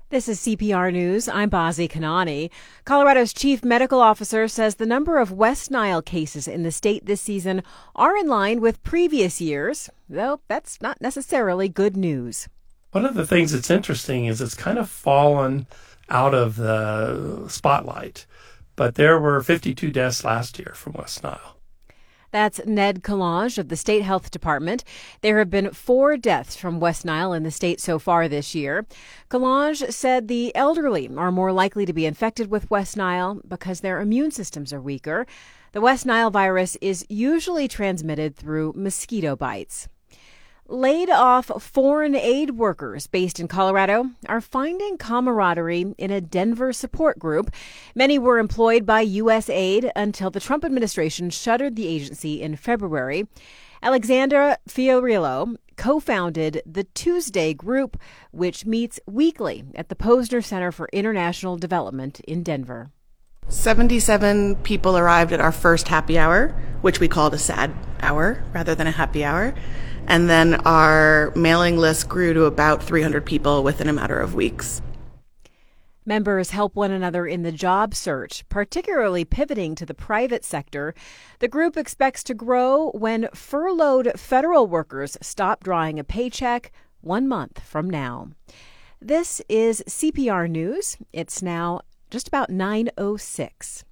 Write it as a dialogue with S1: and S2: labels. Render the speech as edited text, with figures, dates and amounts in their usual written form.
S1: This is CPR News. I'm Bazi Kanani. Colorado's chief medical officer says the number of West Nile cases in the state this season are in line with previous years, though that's not necessarily good news.
S2: One of the things that's interesting is it's kind of fallen out of the spotlight, but there were 52 deaths last year from West Nile.
S1: That's Ned Kalange of the State Health Department. There have been 4 deaths from West Nile in the state so far this year. Kalange said the elderly are more likely to be infected with West Nile because their immune systems are weaker. The West Nile virus is usually transmitted through mosquito bites. Laid-off foreign aid workers based in Colorado are finding camaraderie in a Denver support group. Many were employed by U.S. Aid until the Trump administration shuttered the agency in February. Alexandra Fiorillo co-founded the Tuesday Group, which meets weekly at the Posner Center for International Development in Denver.
S3: 77 people arrived at our first happy hour, which we called a sad hour rather than a happy hour. And then our mailing list grew to about 300 people within a matter of weeks.
S1: Members help one another in the job search, particularly pivoting to the private sector. The group expects to grow when furloughed federal workers stop drawing a paycheck 1 month from now. This is CPR News. It's now just about 9:06.